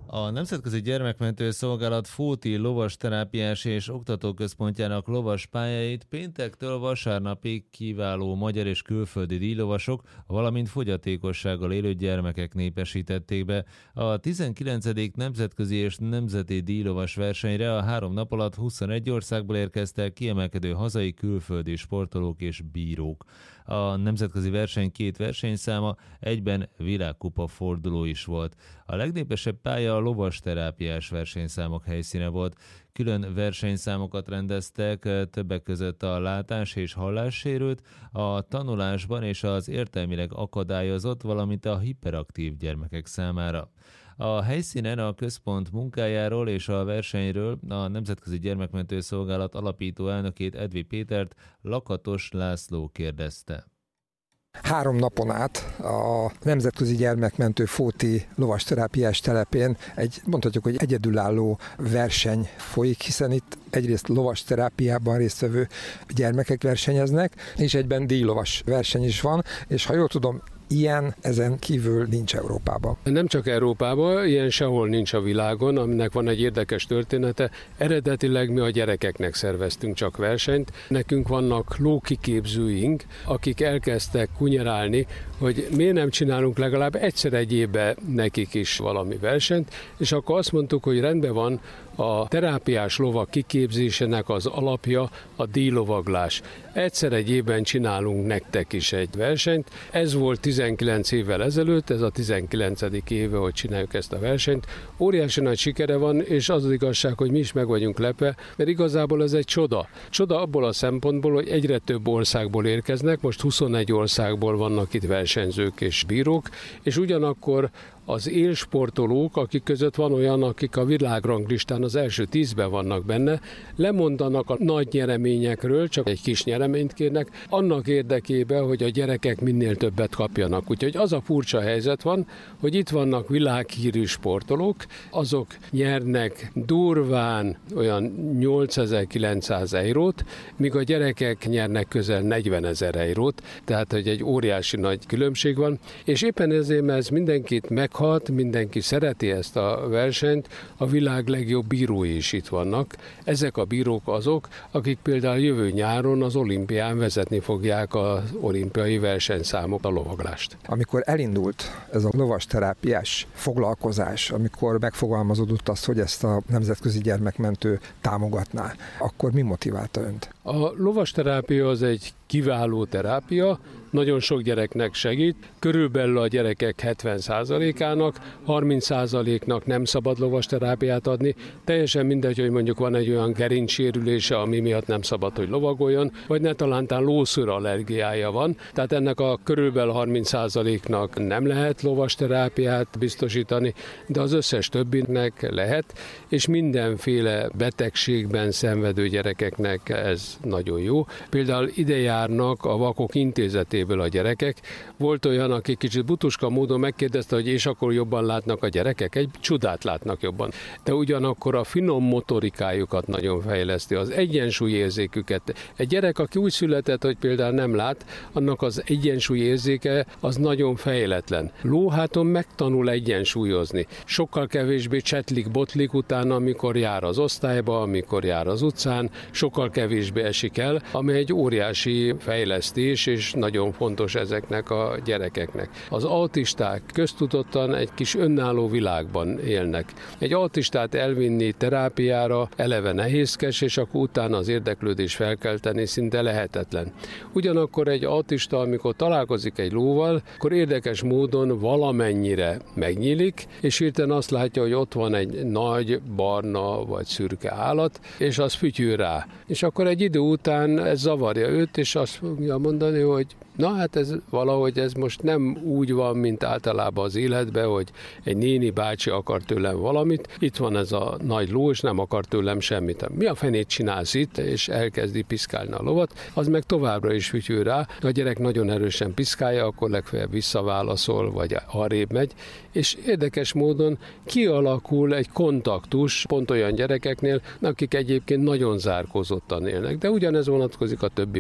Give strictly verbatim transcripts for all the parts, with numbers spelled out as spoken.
A Nemzetközi Gyermekmentő Szolgálat Fóti Lovasterápiás és Oktatóközpontjának lovas pályáit péntektől vasárnapig kiváló magyar és külföldi díjlovasok, valamint fogyatékossággal élő gyermekek népesítették be. A tizenkilencedik Nemzetközi és Nemzeti Díjlovas versenyre a három nap alatt huszonegy országból érkeztek kiemelkedő hazai, külföldi sportolók és bírók. A nemzetközi verseny két versenyszáma egyben világkupa forduló is volt. A legnépesebb pálya a lovasterápiás versenyszámok helyszíne volt. Külön versenyszámokat rendeztek többek között a látás- és hallássérült, a tanulásban és az értelmileg akadályozott, valamint a hiperaktív gyermekek számára. A helyszínen a központ munkájáról és a versenyről a Nemzetközi Gyermekmentő Szolgálat alapító elnökét, Edvi Pétert Lakatos László kérdezte. Három napon át a Nemzetközi Gyermekmentő Fóti Lovasterápiás telepén egy, mondhatjuk, hogy egyedülálló verseny folyik, hiszen itt egyrészt lovasterápiában résztvevő gyermekek versenyeznek, és egyben díjlovas verseny is van, és ha jól tudom, ilyen ezen kívül nincs Európában. Nem csak Európában, ilyen sehol nincs a világon, aminek van egy érdekes története. Eredetileg mi a gyerekeknek szerveztünk csak versenyt. Nekünk vannak lókiképzőink, akik elkezdtek kunyerálni, hogy miért nem csinálunk legalább egyszer egy évben nekik is valami versenyt, és akkor azt mondtuk, hogy rendben van, a terápiás lovak kiképzésének az alapja a díjlovaglás. Egyszer egy évben csinálunk nektek is egy versenyt. Ez volt tizenkilenc évvel ezelőtt, ez a tizenkilencedik éve, hogy csináljuk ezt a versenyt. Óriási nagy sikere van, és az az igazság, hogy mi is meg vagyunk lepve, mert igazából ez egy csoda. Csoda abból a szempontból, hogy egyre több országból érkeznek, most huszonegy országból vannak itt versenyzők és bírók, és ugyanakkor az élsportolók, akik között van olyan, akik a világranglistán az első tízben vannak benne, lemondanak a nagy nyereményekről, csak egy kis nyereményt kérnek, annak érdekében, hogy a gyerekek minél többet kapjanak. Úgyhogy az a furcsa helyzet van, hogy itt vannak világhírű sportolók, azok nyernek durván olyan nyolcezer-kilencszáz eurót, míg a gyerekek nyernek közel negyvenezer eurót, tehát hogy egy óriási nagy különbség van, és éppen ezért, mert ez mindenkit meg hat, mindenki szereti ezt a versenyt, a világ legjobb bírói is itt vannak. Ezek a bírók azok, akik például jövő nyáron az olimpián vezetni fogják az olimpiai versenyszámok, a lovaglást. Amikor elindult ez a lovasterápiás foglalkozás, amikor megfogalmazódott az, hogy ezt a Nemzetközi Gyermekmentő támogatná, akkor mi motiválta önt? A lovasterápia az egy kiváló terápia, nagyon sok gyereknek segít, körülbelül a gyerekek hetven százalékának, harminc százaléknak nem szabad lovasterápiát adni, teljesen mindegy, hogy mondjuk van egy olyan gerincsérülése, ami miatt nem szabad, hogy lovagoljon, vagy ne talántán lószőr allergiája van, tehát ennek a körülbelül harminc százaléknak nem lehet lovasterápiát biztosítani, de az összes többinek lehet, és mindenféle betegségben szenvedő gyerekeknek ez nagyon jó. Például ide járnak a Vakok Intézetéből a gyerekek. Volt olyan, aki kicsit butuska módon megkérdezte, hogy és akkor jobban látnak a gyerekek? Egy csodát látnak jobban. De ugyanakkor a finom motorikájukat nagyon fejleszti, az egyensúlyérzéküket. Egy gyerek, aki úgy született, hogy például nem lát, annak az egyensúlyérzéke az nagyon fejletlen. Lóháton megtanul egyensúlyozni. Sokkal kevésbé csetlik, botlik utána, amikor jár az osztályba, amikor jár az utcán, sokkal kevésbé esik el, ami egy óriási fejlesztés, és nagyon fontos ezeknek a gyerekeknek. Az autisták köztudottan egy kis önálló világban élnek. Egy autistát elvinni terápiára eleve nehézkes, és akkor utána az érdeklődés felkelteni szinte lehetetlen. Ugyanakkor egy autista, amikor találkozik egy lóval, akkor érdekes módon valamennyire megnyílik, és hirtelen azt látja, hogy ott van egy nagy, barna vagy szürke állat, és az fütyül rá. És akkor egy idő után ez zavarja őt, és azt fogja mondani, hogy na hát ez valahogy ez most nem úgy van, mint általában az életben, hogy egy néni bácsi akar tőlem valamit, itt van ez a nagy ló, és nem akar tőlem semmit. Mi a fenét csinálsz itt, és elkezdi piszkálni a lovat, az meg továbbra is fütyül rá. A gyerek nagyon erősen piszkálja, akkor legfeljebb visszaválaszol, vagy arrébb megy, és érdekes módon kialakul egy kontaktus pont olyan gyerekeknél, akik egyébként nagyon zárkózottan élnek, de ugyanez vonatkozik a többi betegségre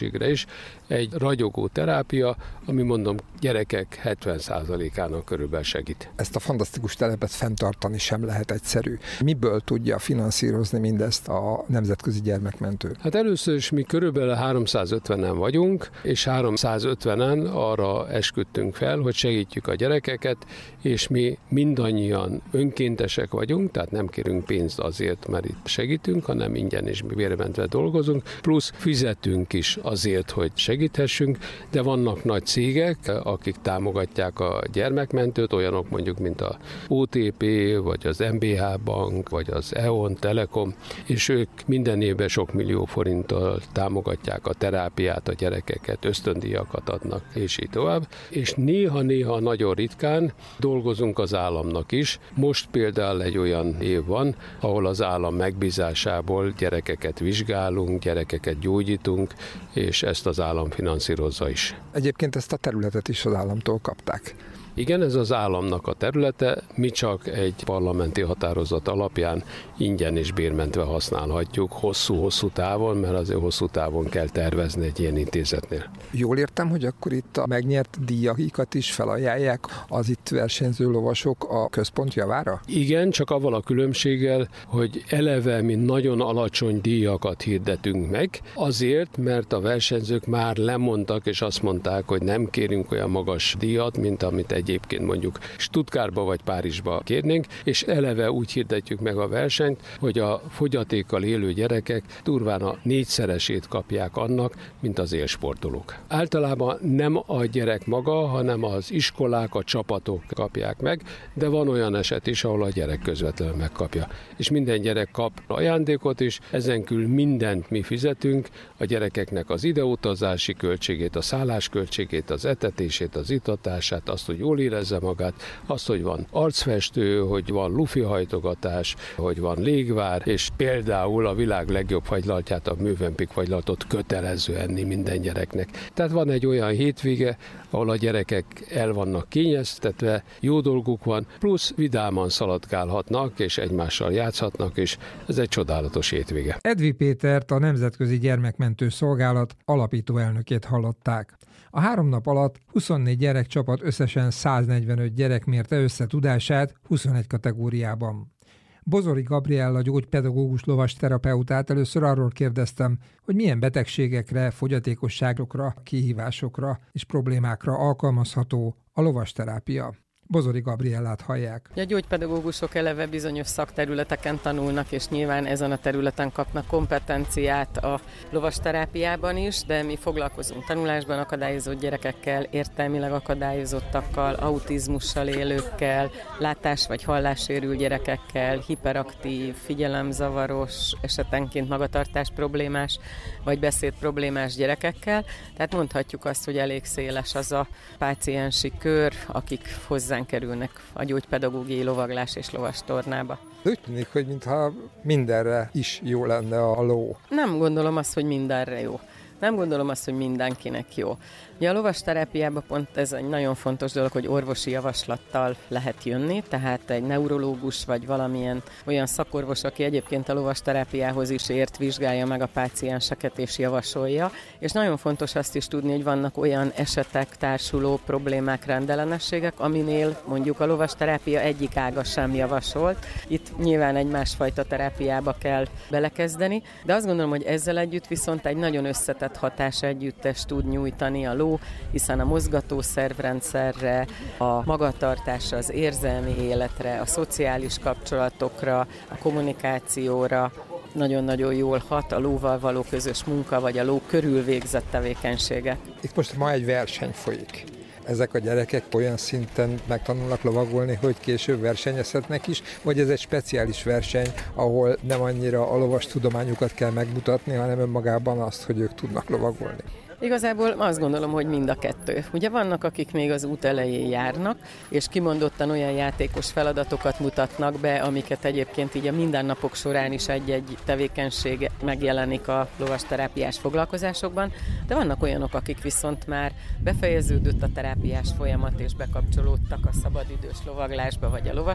egészségre is egy ragyogó terápia, ami mondom gyerekek hetven százalékának körülbelül segít. Ezt a fantasztikus telepet fenntartani sem lehet egyszerű. Miből tudja finanszírozni mindezt a Nemzetközi Gyermekmentő? Hát először is mi körülbelül háromszázötvenen vagyunk, és háromszázötvenen arra esküdtünk fel, hogy segítjük a gyerekeket, és mi mindannyian önkéntesek vagyunk, tehát nem kérünk pénzt azért, mert itt segítünk, hanem ingyen és bérmentve dolgozunk, plusz fizetünk is azért, hogy segíthessünk, de vannak nagy cégek, akik támogatják a gyermekmentőt, olyanok mondjuk, mint a o té pé, vagy az em bé há Bank, vagy az é o en Telekom, és ők minden évben sok millió forinttal támogatják a terápiát, a gyerekeket, ösztöndíjakat adnak, és így tovább. És néha-néha nagyon ritkán dolgozunk az államnak is. Most például egy olyan év van, ahol az állam megbízásából gyerekeket vizsgálunk, gyerekeket gyógyítunk, és ezt az állam finanszírozza is. Egyébként ezt a területet is az államtól kapták. Igen, ez az államnak a területe, mi csak egy parlamenti határozat alapján ingyen és bérmentve használhatjuk hosszú-hosszú távon, mert azért hosszú távon kell tervezni egy ilyen intézetnél. Jól értem, hogy akkor itt a megnyert díjaikat is felajánlják az itt versenyző lovasok a központ javára? Igen, csak avval a különbséggel, hogy eleve mi nagyon alacsony díjakat hirdetünk meg, azért, mert a versenyzők már lemondtak, és azt mondták, hogy nem kérünk olyan magas díjat, mint amit egy egyébként mondjuk Stuttgartba vagy Párizsba kérnénk, és eleve úgy hirdetjük meg a versenyt, hogy a fogyatékkal élő gyerekek durván a négyszeresét kapják annak, mint az élsportolók. Általában nem a gyerek maga, hanem az iskolák, a csapatok kapják meg, de van olyan eset is, ahol a gyerek közvetlenül megkapja. És minden gyerek kap ajándékot is, ezen kívül mindent mi fizetünk, a gyerekeknek az ideutazási költségét, a szállásköltségét, az etetését, az itatását, azt, hogy jól érezze magát, azt, hogy van arcfestő, hogy van lufihajtogatás, hogy van légvár, és például a világ legjobb fagylaltját, a Mövenpick fagylaltot kötelező enni minden gyereknek. Tehát van egy olyan hétvége, ahol a gyerekek el vannak kényeztetve, jó dolguk van, plusz vidáman szaladgálhatnak, és egymással játszhatnak, és ez egy csodálatos hétvége. Edvi Pétert, a Nemzetközi Gyermekmentő Szolgálat alapító elnökét hallották. A három nap alatt huszonnégy gyerekcsapat összesen száznegyvenöt gyerek mérte össze tudását huszonegy kategóriában. Bozori Gabriella gyógypedagógus lovasterapeutát először arról kérdeztem, hogy milyen betegségekre, fogyatékosságokra, kihívásokra és problémákra alkalmazható a lovasterápia. Bozori Gabriellát hallják. A gyógypedagógusok eleve bizonyos szakterületeken tanulnak, és nyilván ezen a területen kapnak kompetenciát a lovasterápiában is, de mi foglalkozunk tanulásban akadályozott gyerekekkel, értelmileg akadályozottakkal, autizmussal élőkkel, látás- vagy hallássérült gyerekekkel, hiperaktív, figyelemzavaros, esetenként magatartás problémás, vagy beszéd problémás gyerekekkel. Tehát mondhatjuk azt, hogy elég széles az a páciensi kör, akik hozzánk kerülnek a gyógypedagógiai lovaglás és lovastornába. Úgy tűnik, hogy mintha mindenre is jó lenne a ló. Nem gondolom azt, hogy mindenre jó. Nem gondolom azt, hogy mindenkinek jó. Ugye a lovasterápiában pont ez egy nagyon fontos dolog, hogy orvosi javaslattal lehet jönni, tehát egy neurológus vagy valamilyen olyan szakorvos, aki egyébként a lovasterápiához is ért, vizsgálja meg a pácienseket és javasolja. És nagyon fontos azt is tudni, hogy vannak olyan esetek, társuló problémák, rendellenességek, aminél mondjuk a lovasterápia egyik ága sem javasolt. Itt nyilván egy másfajta terápiába kell belekezdeni, de azt gondolom, hogy ezzel együtt viszont egy nagyon összetett hatás együttes tud nyújtani a ló, hiszen a mozgatószervrendszerre, a magatartásra, az érzelmi életre, a szociális kapcsolatokra, a kommunikációra nagyon-nagyon jól hat a lóval való közös munka, vagy a ló körül végzett tevékenységek. Itt most ma egy verseny folyik. Ezek a gyerekek olyan szinten megtanulnak lovagolni, hogy később versenyezhetnek is, vagy ez egy speciális verseny, ahol nem annyira a lovas tudományukat kell megmutatni, hanem önmagában azt, hogy ők tudnak lovagolni. Igazából azt gondolom, hogy mind a kettő. Ugye vannak, akik még az út elején járnak, és kimondottan olyan játékos feladatokat mutatnak be, amiket egyébként így a mindennapok során is egy-egy tevékenység megjelenik a lovasterápiás foglalkozásokban, de vannak olyanok, akik viszont már befejeződött a terápiás folyamat, és bekapcsolódtak a szabadidős lovaglásba vagy a lovasportba,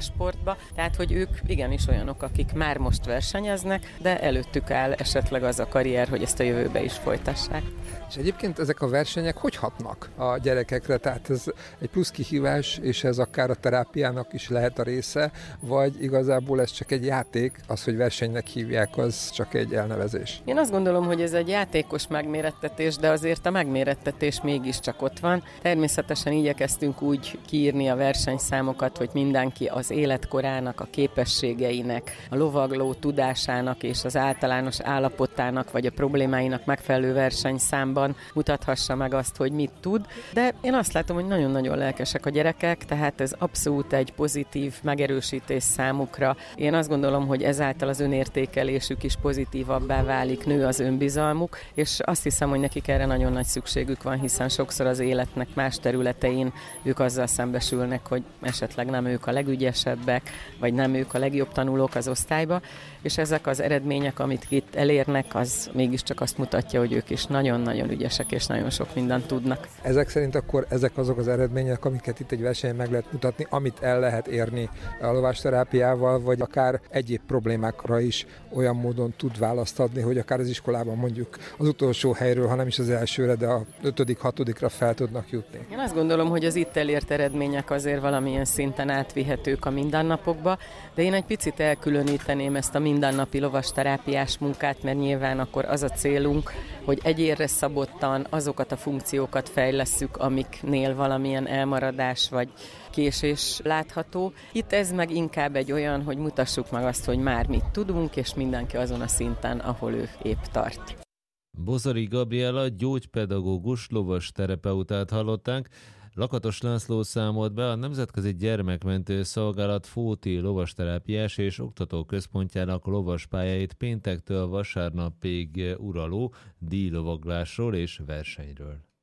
csoportba, tehát hogy ők igenis olyanok, akik már most versenyeznek, de előttük áll esetleg az a karrier, hogy ezt a jövőbe is folytassák. És egyébként ezek a versenyek hogy hatnak a gyerekekre? Tehát ez egy plusz kihívás, és ez akár a terápiának is lehet a része, vagy igazából ez csak egy játék, az, hogy versenynek hívják, az csak egy elnevezés? Én azt gondolom, hogy ez egy játékos megmérettetés, de azért a megmérettetés mégiscsak ott van. Természetesen igyekeztünk úgy kiírni a versenyszámokat, hogy mindenki az életkorának, a képességeinek, a lovagló tudásának és az általános állapotának vagy a problémáinak megfelelő versenyszámban mutathassa meg azt, hogy mit tud. De én azt látom, hogy nagyon-nagyon lelkesek a gyerekek, tehát ez abszolút egy pozitív megerősítés számukra. Én azt gondolom, hogy ezáltal az önértékelésük is pozitívabbá válik, nő az önbizalmuk, és azt hiszem, hogy nekik erre nagyon nagy szükségük van, hiszen sokszor az életnek más területein ők azzal szembesülnek, hogy esetleg nem ők a legügyesebbek, vagy nem ők a legjobb tanulók az osztályba, és ezek az eredmények, amit itt elérnek, az mégiscsak azt mutatja, hogy ők is nagyon-nagyon ügyesek, és nagyon sok mindent tudnak. Ezek szerint akkor ezek azok az eredmények, amiket itt egy versenyen meg lehet mutatni, amit el lehet érni a lovasterápiával, vagy akár egyéb problémákra is olyan módon tud választ adni, hogy akár az iskolában mondjuk az utolsó helyről, ha nem is az elsőre, de a ötödik, hatodikra fel tudnak jutni. Én azt gondolom, hogy az itt elért eredmények azért valamilyen szinten átvihetők a mindennapokba, de én egy picit elkülöníteném ezt a mindennapi lovasterápiás munkát, mert nyilván akkor az a célunk, hogy egyénre szabottan azokat a funkciókat fejlesszük, amiknél valamilyen elmaradás vagy késés látható. Itt ez meg inkább egy olyan, hogy mutassuk meg azt, hogy már mit tudunk, és mindenki azon a szinten, ahol ő épp tart. Bozori Gabriella gyógypedagógus lovasterapeutát hallották. Lakatos László számolt be a Nemzetközi Gyermekmentő Szolgálat Fóti Lovasterápiás és Oktatóközpontjának lovaspályáit péntektől vasárnapig uraló díjlovaglásról és versenyről.